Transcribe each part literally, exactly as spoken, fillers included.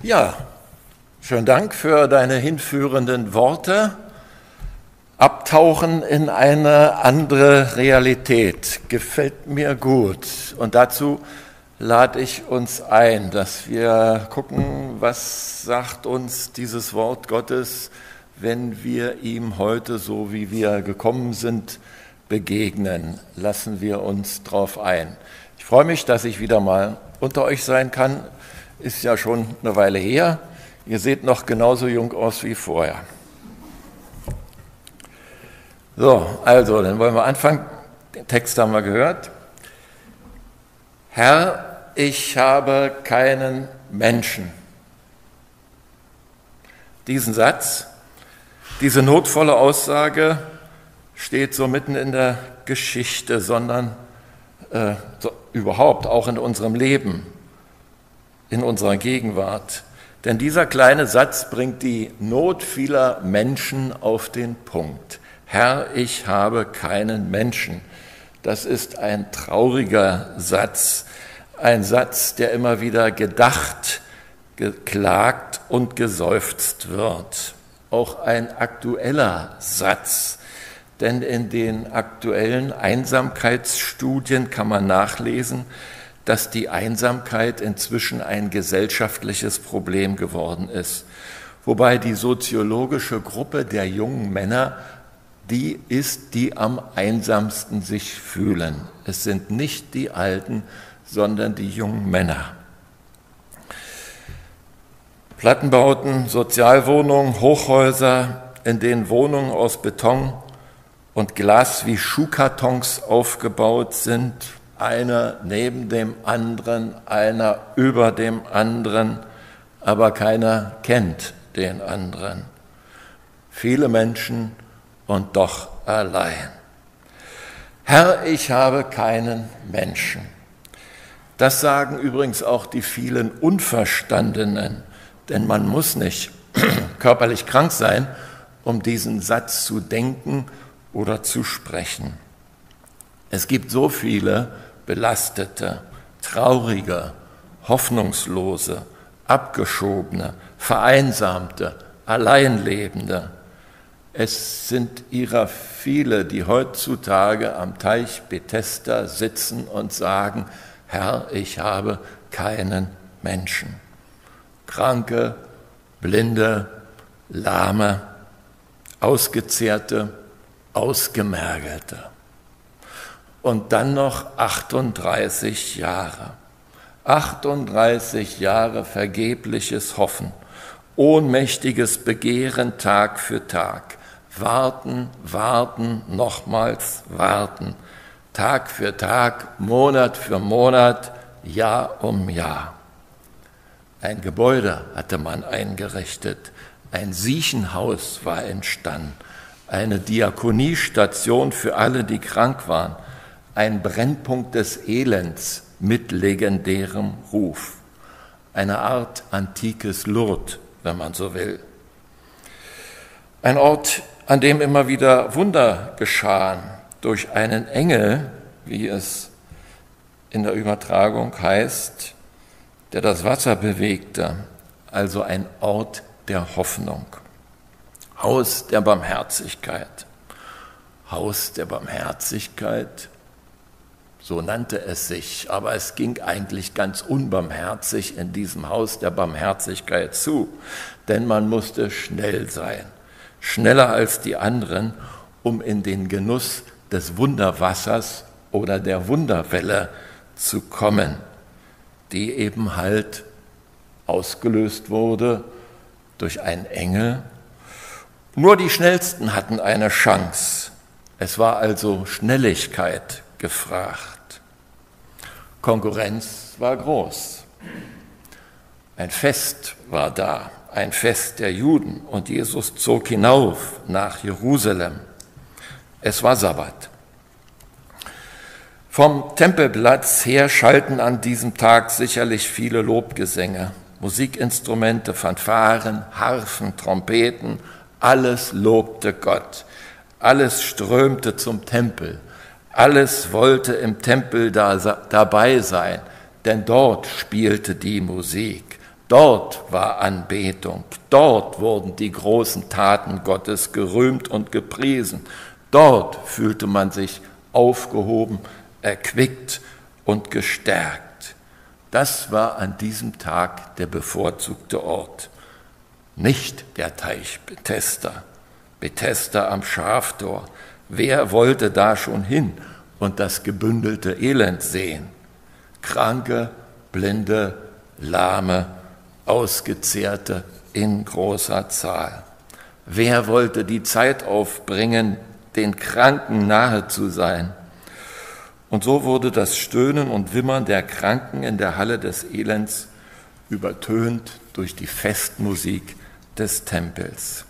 Ja, schönen Dank für deine hinführenden Worte. Abtauchen in eine andere Realität gefällt mir gut. Und dazu lade ich uns ein, dass wir gucken, was sagt uns dieses Wort Gottes, wenn wir ihm heute, so wie wir gekommen sind, begegnen. Lassen wir uns drauf ein. Ich freue mich, dass ich wieder mal unter euch sein kann. Ist ja schon eine Weile her. Ihr seht noch genauso jung aus wie vorher. So, also, dann wollen wir anfangen. Den Text haben wir gehört. Herr, ich habe keinen Menschen. Diesen Satz, diese notvolle Aussage steht so mitten in der Geschichte, sondern äh, so, überhaupt auch in unserem Leben, in unserer Gegenwart. Denn dieser kleine Satz bringt die Not vieler Menschen auf den Punkt. Herr, ich habe keinen Menschen. Das ist ein trauriger Satz, ein Satz, der immer wieder gedacht, geklagt und geseufzt wird. Auch ein aktueller Satz, denn in den aktuellen Einsamkeitsstudien kann man nachlesen, dass die Einsamkeit inzwischen ein gesellschaftliches Problem geworden ist, wobei die soziologische Gruppe der jungen Männer die ist, die am einsamsten sich fühlen. Es sind nicht die Alten, sondern die jungen Männer. Plattenbauten, Sozialwohnungen, Hochhäuser, in denen Wohnungen aus Beton und Glas wie Schuhkartons aufgebaut sind, einer neben dem anderen, einer über dem anderen, aber keiner kennt den anderen. Viele Menschen und doch allein. Herr, ich habe keinen Menschen. Das sagen übrigens auch die vielen Unverstandenen, denn man muss nicht körperlich krank sein, um diesen Satz zu denken oder zu sprechen. Es gibt so viele belastete, traurige, hoffnungslose, abgeschobene, vereinsamte, Alleinlebende. Es sind ihrer viele, die heutzutage am Teich Bethesda sitzen und sagen, Herr, ich habe keinen Menschen. Kranke, Blinde, Lahme, Ausgezehrte, Ausgemergelte. Und dann noch achtunddreißig Jahre. achtunddreißig Jahre vergebliches Hoffen, ohnmächtiges Begehren Tag für Tag. Warten, warten, nochmals warten. Tag für Tag, Monat für Monat, Jahr um Jahr. Ein Gebäude hatte man eingerichtet, ein Siechenhaus war entstanden, eine Diakoniestation für alle, die krank waren, ein Brennpunkt des Elends mit legendärem Ruf, eine Art antikes Lourdes, wenn man so will. Ein Ort, an dem immer wieder Wunder geschahen, durch einen Engel, wie es in der Übertragung heißt, der das Wasser bewegte, also ein Ort der Hoffnung. Haus der Barmherzigkeit. Haus der Barmherzigkeit, so nannte es sich, aber es ging eigentlich ganz unbarmherzig in diesem Haus der Barmherzigkeit zu, denn man musste schnell sein, schneller als die anderen, um in den Genuss des Wunderwassers oder der Wunderwelle zu kommen, die eben halt ausgelöst wurde durch einen Engel. Nur die Schnellsten hatten eine Chance. Es war also Schnelligkeit gefragt. Konkurrenz war groß. Ein Fest war da, ein Fest der Juden, und Jesus zog hinauf nach Jerusalem. Es war Sabbat. Vom Tempelplatz her schalten an diesem Tag sicherlich viele Lobgesänge, Musikinstrumente, Fanfaren, Harfen, Trompeten, alles lobte Gott, alles strömte zum Tempel, alles wollte im Tempel da, dabei sein, denn dort spielte die Musik. Dort war Anbetung, dort wurden die großen Taten Gottes gerühmt und gepriesen. Dort fühlte man sich aufgehoben, erquickt und gestärkt. Das war an diesem Tag der bevorzugte Ort. Nicht der Teich Bethesda, Bethesda am Schaftor. Wer wollte da schon hin und das gebündelte Elend sehen? Kranke, Blinde, Lahme, Ausgezehrte in großer Zahl. Wer wollte die Zeit aufbringen, den Kranken nahe zu sein? Und so wurde das Stöhnen und Wimmern der Kranken in der Halle des Elends übertönt durch die Festmusik des Tempels.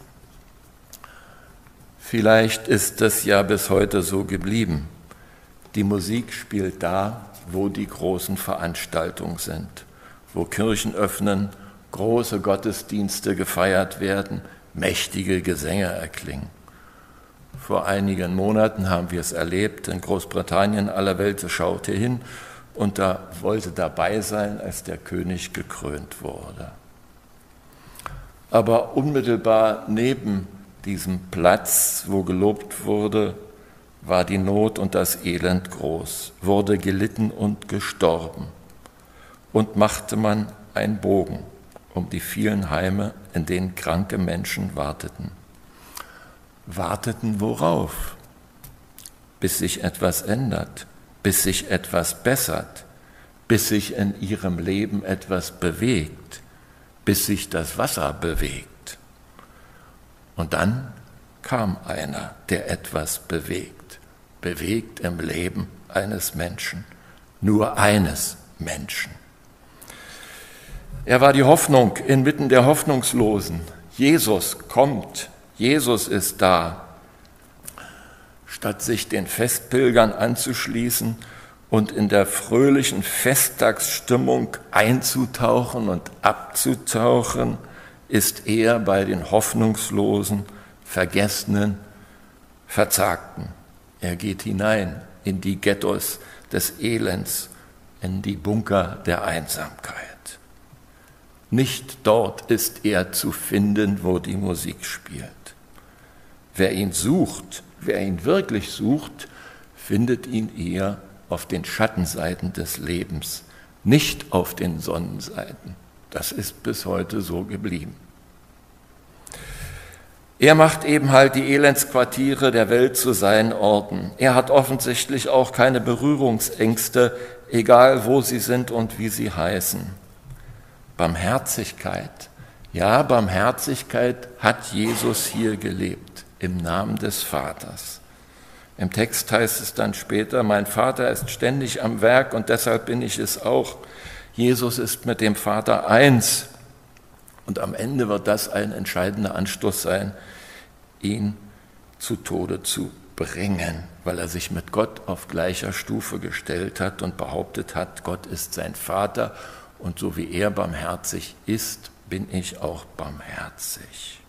Vielleicht ist es ja bis heute so geblieben. Die Musik spielt da, wo die großen Veranstaltungen sind, wo Kirchen öffnen, große Gottesdienste gefeiert werden, mächtige Gesänge erklingen. Vor einigen Monaten haben wir es erlebt, in Großbritannien, aller Welt schaute hin und da wollte dabei sein, als der König gekrönt wurde. Aber unmittelbar neben diesem Platz, wo gelobt wurde, war die Not und das Elend groß, wurde gelitten und gestorben. Und machte man einen Bogen um die vielen Heime, in denen kranke Menschen warteten. Warteten worauf? Bis sich etwas ändert, bis sich etwas bessert, bis sich in ihrem Leben etwas bewegt, bis sich das Wasser bewegt. Und dann kam einer, der etwas bewegt, bewegt im Leben eines Menschen, nur eines Menschen. Er war die Hoffnung inmitten der Hoffnungslosen. Jesus kommt, Jesus ist da. Statt sich den Festpilgern anzuschließen und in der fröhlichen Festtagsstimmung einzutauchen und abzutauchen, ist er bei den Hoffnungslosen, Vergessenen, Verzagten. Er geht hinein in die Ghettos des Elends, in die Bunker der Einsamkeit. Nicht dort ist er zu finden, wo die Musik spielt. Wer ihn sucht, wer ihn wirklich sucht, findet ihn eher auf den Schattenseiten des Lebens, nicht auf den Sonnenseiten. Das ist bis heute so geblieben. Er macht eben halt die Elendsquartiere der Welt zu seinen Orten. Er hat offensichtlich auch keine Berührungsängste, egal wo sie sind und wie sie heißen. Barmherzigkeit, ja, Barmherzigkeit hat Jesus hier gelebt, im Namen des Vaters. Im Text heißt es dann später, mein Vater ist ständig am Werk und deshalb bin ich es auch. Jesus ist mit dem Vater eins. Und am Ende wird das ein entscheidender Anstoß sein, ihn zu Tode zu bringen, weil er sich mit Gott auf gleicher Stufe gestellt hat und behauptet hat, Gott ist sein Vater und so wie er barmherzig ist, bin ich auch barmherzig.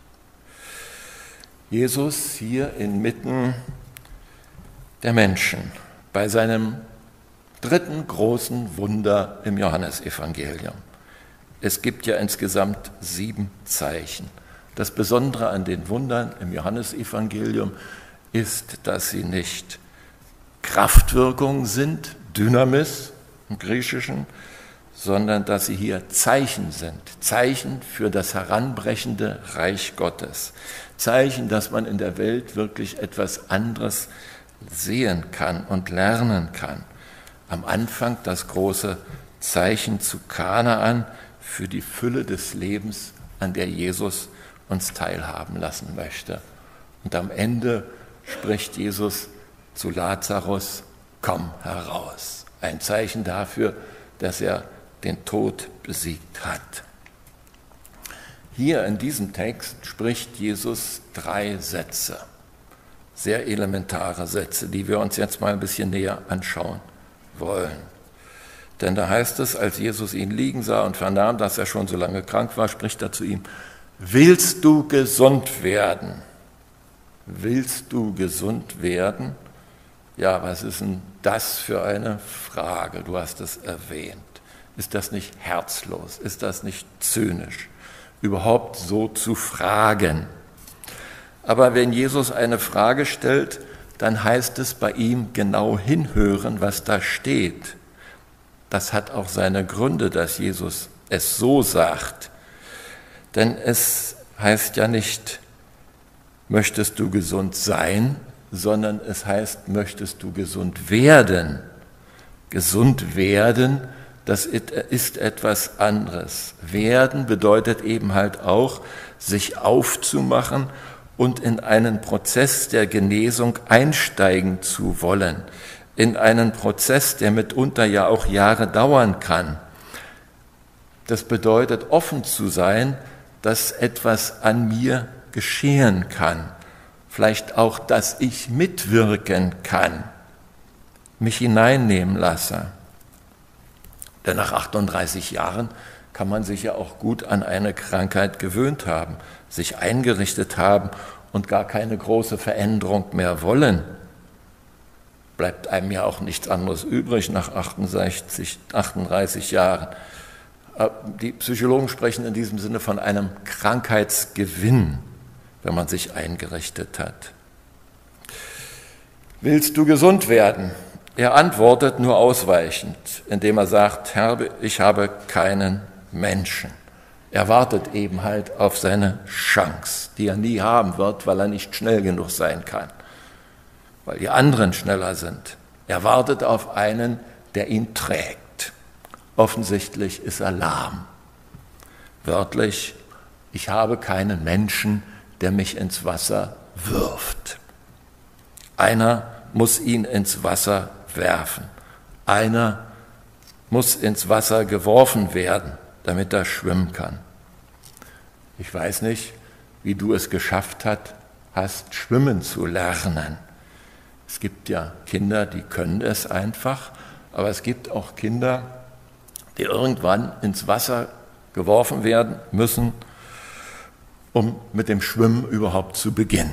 Jesus hier inmitten der Menschen bei seinem dritten großen Wunder im Johannesevangelium. Es gibt ja insgesamt sieben Zeichen. Das Besondere an den Wundern im Johannesevangelium ist, dass sie nicht Kraftwirkungen sind, Dynamis im Griechischen, sondern dass sie hier Zeichen sind, Zeichen für das heranbrechende Reich Gottes, Zeichen, dass man in der Welt wirklich etwas anderes sehen kann und lernen kann. Am Anfang das große Zeichen zu Kanaan für die Fülle des Lebens, an der Jesus uns teilhaben lassen möchte. Und am Ende spricht Jesus zu Lazarus, komm heraus. Ein Zeichen dafür, dass er den Tod besiegt hat. Hier in diesem Text spricht Jesus drei Sätze, sehr elementare Sätze, die wir uns jetzt mal ein bisschen näher anschauen wollen. Denn da heißt es, als Jesus ihn liegen sah und vernahm, dass er schon so lange krank war, spricht er zu ihm, willst du gesund werden? Willst du gesund werden? Ja, was ist denn das für eine Frage? Du hast es erwähnt. Ist das nicht herzlos? Ist das nicht zynisch, überhaupt so zu fragen? Aber wenn Jesus eine Frage stellt, dann heißt es bei ihm genau hinhören, was da steht. Das hat auch seine Gründe, dass Jesus es so sagt. Denn es heißt ja nicht, möchtest du gesund sein, sondern es heißt, möchtest du gesund werden. Gesund werden, das ist etwas anderes. Werden bedeutet eben halt auch, sich aufzumachen und in einen Prozess der Genesung einsteigen zu wollen. In einen Prozess, der mitunter ja auch Jahre dauern kann. Das bedeutet, offen zu sein, dass etwas an mir geschehen kann. Vielleicht auch, dass ich mitwirken kann, mich hineinnehmen lasse. Denn nach achtunddreißig Jahren kann man sich ja auch gut an eine Krankheit gewöhnt haben, sich eingerichtet haben und gar keine große Veränderung mehr wollen. Bleibt einem ja auch nichts anderes übrig nach achtundsechzig, achtunddreißig Jahren. Die Psychologen sprechen in diesem Sinne von einem Krankheitsgewinn, wenn man sich eingerichtet hat. Willst du gesund werden? Er antwortet nur ausweichend, indem er sagt, Herr, ich habe keinen Menschen. Er wartet eben halt auf seine Chance, die er nie haben wird, weil er nicht schnell genug sein kann, weil die anderen schneller sind. Er wartet auf einen, der ihn trägt. Offensichtlich ist er lahm. Wörtlich, ich habe keinen Menschen, der mich ins Wasser wirft. Einer muss ihn ins Wasser werfen. Einer muss ins Wasser geworfen werden, damit er schwimmen kann. Ich weiß nicht, wie du es geschafft hast, schwimmen zu lernen. Es gibt ja Kinder, die können es einfach, aber es gibt auch Kinder, die irgendwann ins Wasser geworfen werden müssen, um mit dem Schwimmen überhaupt zu beginnen.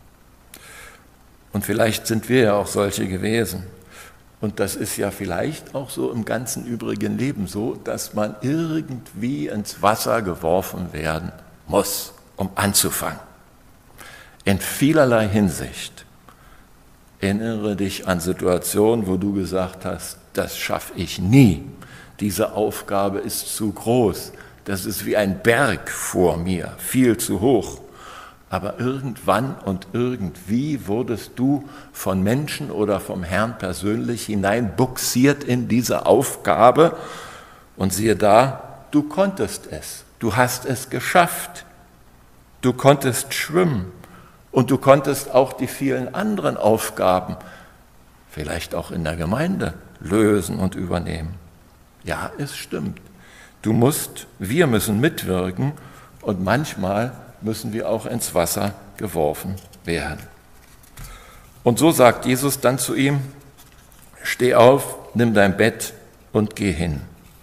Und vielleicht sind wir ja auch solche gewesen. Und das ist ja vielleicht auch so im ganzen übrigen Leben so, dass man irgendwie ins Wasser geworfen werden muss, um anzufangen. In vielerlei Hinsicht. Erinnere dich an Situationen, wo du gesagt hast, das schaffe ich nie. Diese Aufgabe ist zu groß. Das ist wie ein Berg vor mir, viel zu hoch. Aber irgendwann und irgendwie wurdest du von Menschen oder vom Herrn persönlich hineinbuxiert in diese Aufgabe. Und siehe da, du konntest es. Du hast es geschafft. Du konntest schwimmen. Und du konntest auch die vielen anderen Aufgaben, vielleicht auch in der Gemeinde, lösen und übernehmen. Ja, es stimmt. Du musst, wir müssen mitwirken und manchmal müssen wir auch ins Wasser geworfen werden. Und so sagt Jesus dann zu ihm, steh auf, nimm dein Bett und geh hin.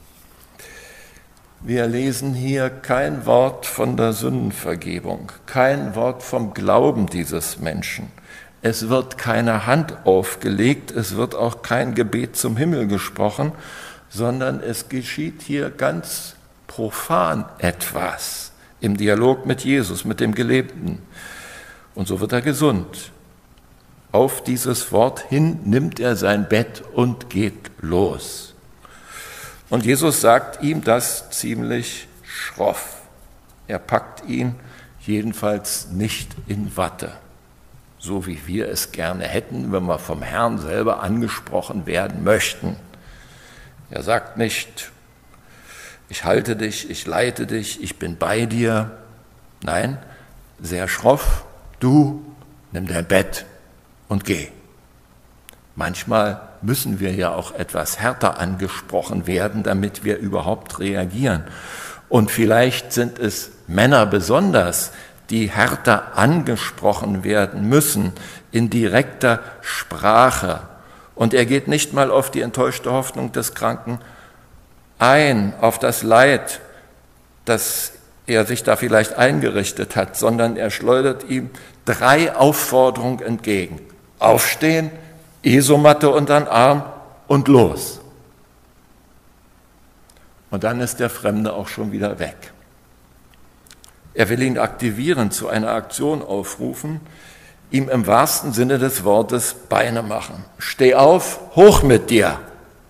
Wir lesen hier kein Wort von der Sündenvergebung, kein Wort vom Glauben dieses Menschen. Es wird keine Hand aufgelegt, es wird auch kein Gebet zum Himmel gesprochen, sondern es geschieht hier ganz profan etwas im Dialog mit Jesus, mit dem Gelebten. Und so wird er gesund. Auf dieses Wort hin nimmt er sein Bett und geht los. Und Jesus sagt ihm das ziemlich schroff. Er packt ihn jedenfalls nicht in Watte, so wie wir es gerne hätten, wenn wir vom Herrn selber angesprochen werden möchten. Er sagt nicht, ich halte dich, ich leite dich, ich bin bei dir. Nein, sehr schroff, du nimm dein Bett und geh. Manchmal müssen wir ja auch etwas härter angesprochen werden, damit wir überhaupt reagieren. Und vielleicht sind es Männer besonders, die härter angesprochen werden müssen in direkter Sprache. Und er geht nicht mal auf die enttäuschte Hoffnung des Kranken ein, auf das Leid, das er sich da vielleicht eingerichtet hat, sondern er schleudert ihm drei Aufforderungen entgegen. Aufstehen, Isomatte unter den Arm und los. Und dann ist der Fremde auch schon wieder weg. Er will ihn aktivieren, zu einer Aktion aufrufen, ihm im wahrsten Sinne des Wortes Beine machen. Steh auf, hoch mit dir.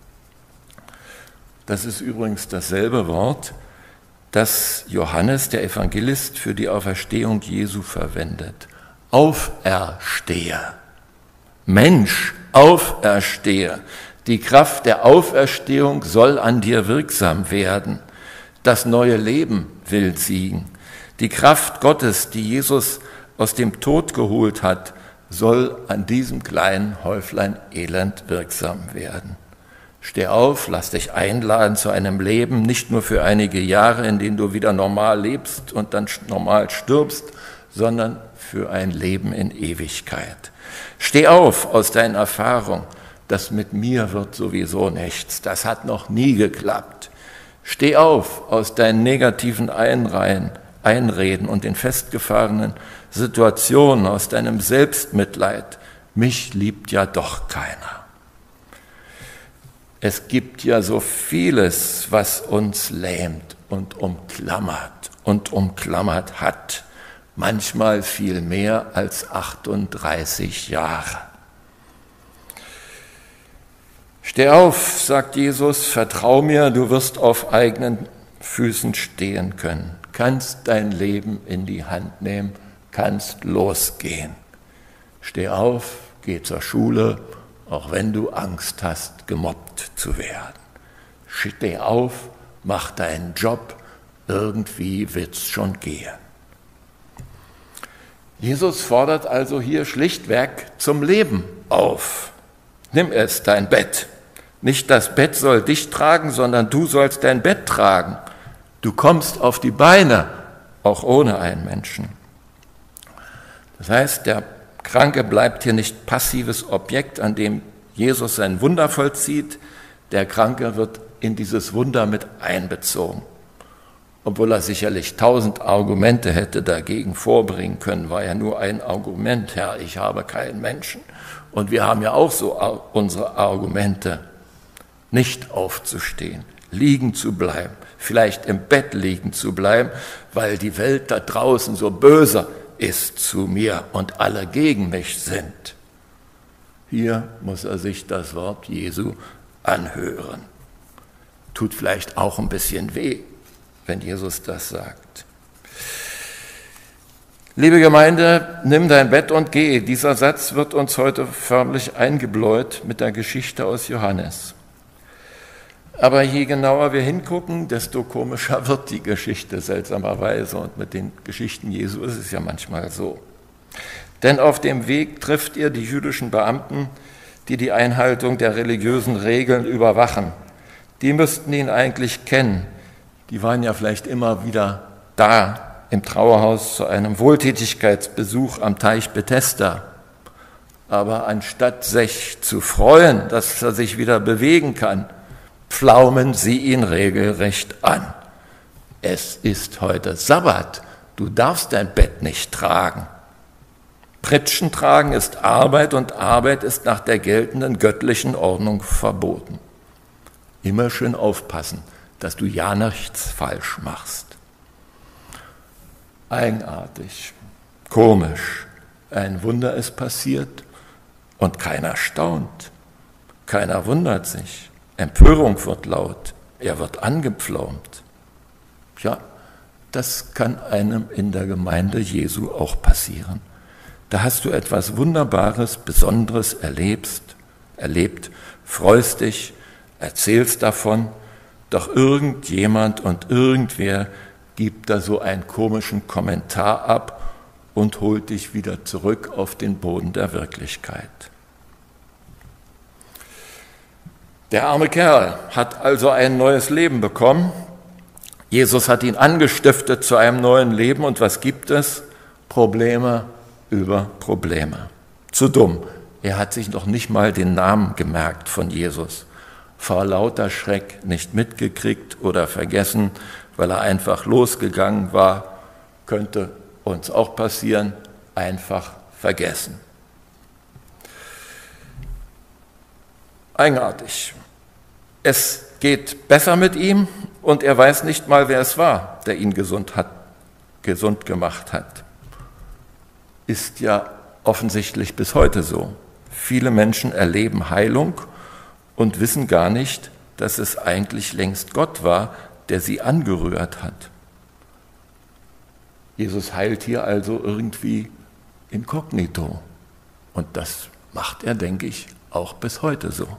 Das ist übrigens dasselbe Wort, das Johannes, der Evangelist, für die Auferstehung Jesu verwendet. Auferstehe. Mensch, auferstehe. Die Kraft der Auferstehung soll an dir wirksam werden. Das neue Leben will siegen. Die Kraft Gottes, die Jesus aus dem Tod geholt hat, soll an diesem kleinen Häuflein Elend wirksam werden. Steh auf, lass dich einladen zu einem Leben, nicht nur für einige Jahre, in denen du wieder normal lebst und dann normal stirbst, sondern für ein Leben in Ewigkeit. Steh auf aus deinen Erfahrungen, das mit mir wird sowieso nichts, das hat noch nie geklappt. Steh auf aus deinen negativen Einreihen, Einreden und den festgefahrenen Situationen, aus deinem Selbstmitleid. Mich liebt ja doch keiner. Es gibt ja so vieles, was uns lähmt und umklammert und umklammert hat. Manchmal viel mehr als achtunddreißig Jahre. Steh auf, sagt Jesus, vertrau mir, du wirst auf eigenen Füßen stehen können, kannst dein Leben in die Hand nehmen, kannst losgehen. Steh auf, geh zur Schule, auch wenn du Angst hast, gemobbt zu werden. Steh auf, mach deinen Job, irgendwie wird's schon gehen. Jesus fordert also hier schlichtweg zum Leben auf. Nimm es, dein Bett. Nicht das Bett soll dich tragen, sondern du sollst dein Bett tragen. Du kommst auf die Beine, auch ohne einen Menschen. Das heißt, der Kranke bleibt hier nicht passives Objekt, an dem Jesus sein Wunder vollzieht. Der Kranke wird in dieses Wunder mit einbezogen. Obwohl er sicherlich tausend Argumente hätte dagegen vorbringen können, war ja nur ein Argument, Herr, ich habe keinen Menschen. Und wir haben ja auch so unsere Argumente, nicht aufzustehen, liegen zu bleiben, vielleicht im Bett liegen zu bleiben, weil die Welt da draußen so böse ist zu mir und alle gegen mich sind. Hier muss er sich das Wort Jesu anhören. Tut vielleicht auch ein bisschen weh, wenn Jesus das sagt. Liebe Gemeinde, nimm dein Bett und geh. Dieser Satz wird uns heute förmlich eingebläut mit der Geschichte aus Johannes. Aber je genauer wir hingucken, desto komischer wird die Geschichte seltsamerweise. Und mit den Geschichten Jesu ist es ja manchmal so. Denn auf dem Weg trifft ihr die jüdischen Beamten, die die Einhaltung der religiösen Regeln überwachen. Die müssten ihn eigentlich kennen. Die waren ja vielleicht immer wieder da im Trauerhaus zu einem Wohltätigkeitsbesuch am Teich Bethesda. Aber anstatt sich zu freuen, dass er sich wieder bewegen kann, pflaumen sie ihn regelrecht an. Es ist heute Sabbat, du darfst dein Bett nicht tragen. Pritschen tragen ist Arbeit und Arbeit ist nach der geltenden göttlichen Ordnung verboten. Immer schön aufpassen, dass du ja nichts falsch machst. Eigenartig, komisch, ein Wunder ist passiert und keiner staunt, keiner wundert sich. Empörung wird laut, er wird angepflaumt. Ja, das kann einem in der Gemeinde Jesu auch passieren. Da hast du etwas Wunderbares, Besonderes erlebst, erlebt, freust dich, erzählst davon, doch irgendjemand und irgendwer gibt da so einen komischen Kommentar ab und holt dich wieder zurück auf den Boden der Wirklichkeit. Der arme Kerl hat also ein neues Leben bekommen. Jesus hat ihn angestiftet zu einem neuen Leben. Und was gibt es? Probleme über Probleme. Zu dumm. Er hat sich noch nicht mal den Namen gemerkt von Jesus. Vor lauter Schreck nicht mitgekriegt oder vergessen, weil er einfach losgegangen war. Könnte uns auch passieren. Einfach vergessen. Eigenartig. Es geht besser mit ihm Und er weiß nicht mal, wer es war, der ihn gesund hat, gesund gemacht hat. Ist ja offensichtlich bis heute so. Viele Menschen erleben Heilung und wissen gar nicht, dass es eigentlich längst Gott war, der sie angerührt hat. Jesus heilt hier also irgendwie inkognito. Und das macht er, denke ich, auch bis heute so.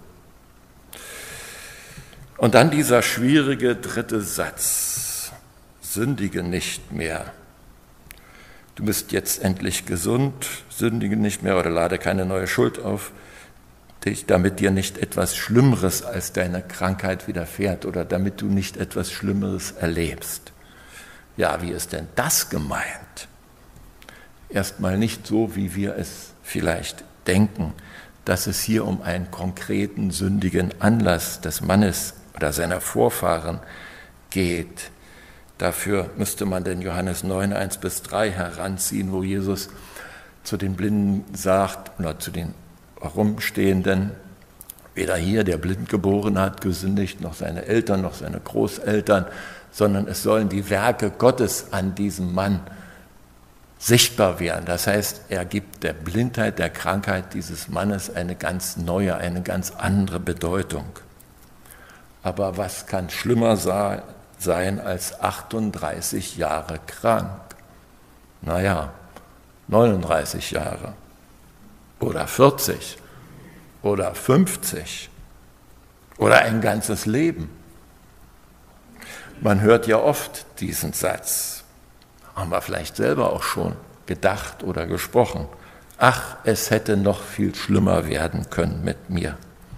Und dann dieser schwierige dritte Satz. Sündige nicht mehr. Du bist jetzt endlich gesund, sündige nicht mehr oder lade keine neue Schuld auf dich, damit dir nicht etwas Schlimmeres als deine Krankheit widerfährt oder damit du nicht etwas Schlimmeres erlebst. Ja, wie ist denn das gemeint? Erstmal nicht so, wie wir es vielleicht denken, dass es hier um einen konkreten sündigen Anlass des Mannes oder seiner Vorfahren geht. Dafür müsste man den Johannes neun, eins bis drei heranziehen, wo Jesus zu den Blinden sagt, oder zu den Herumstehenden, weder hier der blind geboren hat gesündigt, noch seine Eltern, noch seine Großeltern, sondern es sollen die Werke Gottes an diesem Mann sichtbar werden. Das heißt, er gibt der Blindheit, der Krankheit dieses Mannes eine ganz neue, eine ganz andere Bedeutung. Aber was kann schlimmer sein als achtunddreißig Jahre krank? Naja, neununddreißig Jahre oder vierzig oder fünfzig oder ein ganzes Leben. Man hört ja oft diesen Satz, haben wir vielleicht selber auch schon gedacht oder gesprochen. Ach, es hätte noch viel schlimmer werden können mit mir.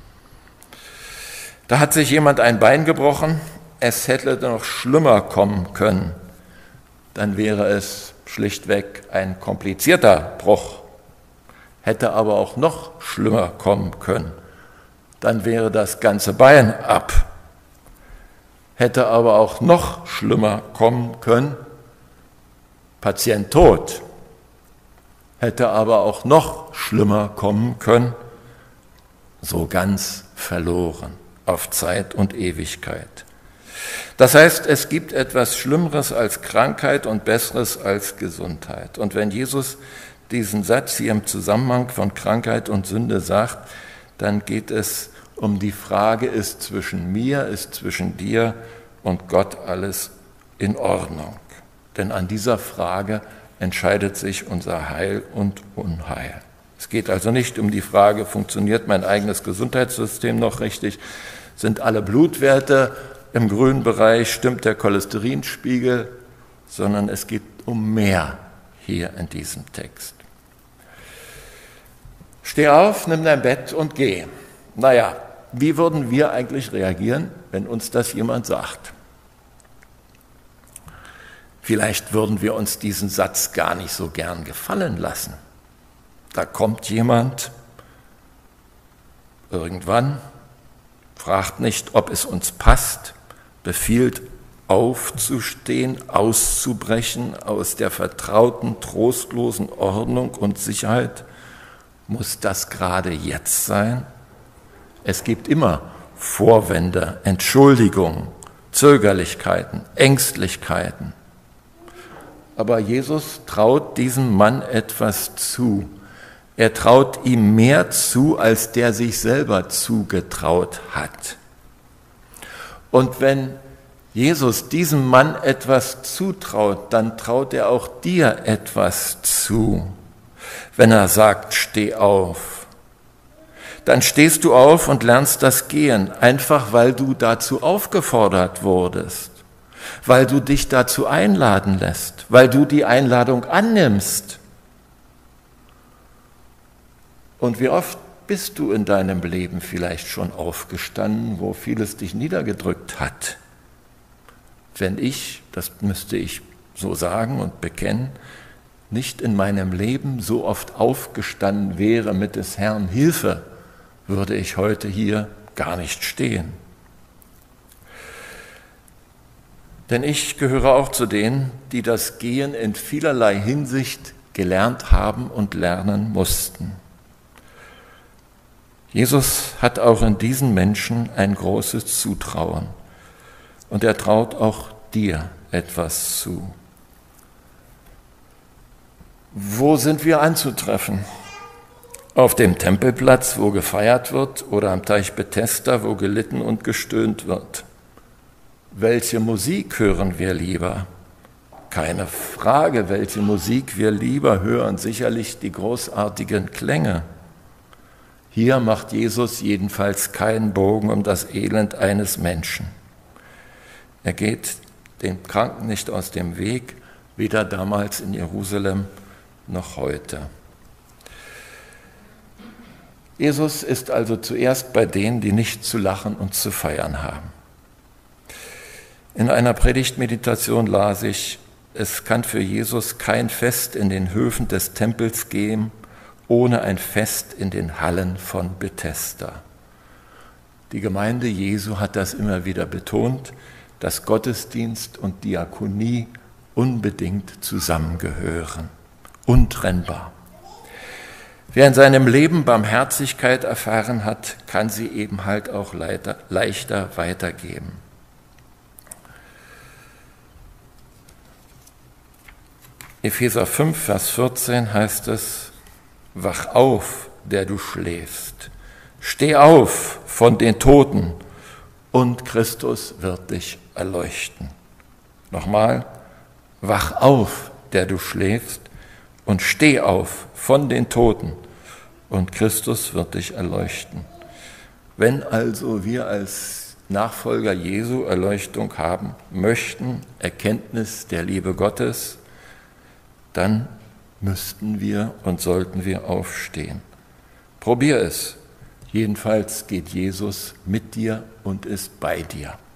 Da hat sich jemand ein Bein gebrochen, es hätte noch schlimmer kommen können. Dann wäre es schlichtweg ein komplizierter Bruch. Hätte aber auch noch schlimmer kommen können. Dann wäre das ganze Bein ab. Hätte aber auch noch schlimmer kommen können. Patient tot. Hätte aber auch noch schlimmer kommen können. So ganz verloren auf Zeit und Ewigkeit. Das heißt, es gibt etwas Schlimmeres als Krankheit und Besseres als Gesundheit. Und wenn Jesus diesen Satz hier im Zusammenhang von Krankheit und Sünde sagt, dann geht es um die Frage, ist zwischen mir, ist zwischen dir und Gott alles in Ordnung? Denn an dieser Frage entscheidet sich unser Heil und Unheil. Es geht also nicht um die Frage, funktioniert mein eigenes Gesundheitssystem noch richtig? Sind alle Blutwerte im grünen Bereich? Stimmt der Cholesterinspiegel? Sondern es geht um mehr hier in diesem Text. Steh auf, nimm dein Bett und geh. Naja, wie würden wir eigentlich reagieren, wenn uns das jemand sagt? Vielleicht würden wir uns diesen Satz gar nicht so gern gefallen lassen. Da kommt jemand irgendwann, fragt nicht, ob es uns passt, befiehlt aufzustehen, auszubrechen aus der vertrauten, trostlosen Ordnung und Sicherheit. Muss das gerade jetzt sein? Es gibt immer Vorwände, Entschuldigungen, Zögerlichkeiten, Ängstlichkeiten. Aber Jesus traut diesem Mann etwas zu. Er traut ihm mehr zu, als der sich selber zugetraut hat. Und wenn Jesus diesem Mann etwas zutraut, dann traut er auch dir etwas zu. Wenn er sagt, steh auf, dann stehst du auf und lernst das Gehen, einfach weil du dazu aufgefordert wurdest, weil du dich dazu einladen lässt, weil du die Einladung annimmst. Und wie oft bist du in deinem Leben vielleicht schon aufgestanden, wo vieles dich niedergedrückt hat? Wenn ich, das müsste ich so sagen und bekennen, nicht in meinem Leben so oft aufgestanden wäre mit des Herrn Hilfe, würde ich heute hier gar nicht stehen. Denn ich gehöre auch zu denen, die das Gehen in vielerlei Hinsicht gelernt haben und lernen mussten. Jesus hat auch in diesen Menschen ein großes Zutrauen. und er traut auch dir etwas zu. Wo sind wir anzutreffen? Auf dem Tempelplatz, wo gefeiert wird, oder am Teich Bethesda, wo gelitten und gestöhnt wird? Welche Musik hören wir lieber? Keine Frage, welche Musik wir lieber hören, sicherlich die großartigen Klänge. Hier macht Jesus jedenfalls keinen Bogen um das Elend eines Menschen. Er geht dem Kranken nicht aus dem Weg, weder damals in Jerusalem noch heute. Jesus ist also zuerst bei denen, die nicht zu lachen und zu feiern haben. In einer Predigtmeditation las ich, es kann für Jesus kein Fest in den Höfen des Tempels geben, ohne ein Fest in den Hallen von Bethesda. Die Gemeinde Jesu hat das immer wieder betont, dass Gottesdienst und Diakonie unbedingt zusammengehören, untrennbar. Wer in seinem Leben Barmherzigkeit erfahren hat, kann sie eben halt auch leichter weitergeben. Epheser fünf, Vers vierzehn heißt es, wach auf, der du schläfst, steh auf von den Toten und Christus wird dich erleuchten. Nochmal, wach auf, der du schläfst und steh auf von den Toten und Christus wird dich erleuchten. Wenn also wir als Nachfolger Jesu Erleuchtung haben möchten, Erkenntnis der Liebe Gottes, dann müssten wir und sollten wir aufstehen. Probier es. Jedenfalls geht Jesus mit dir und ist bei dir.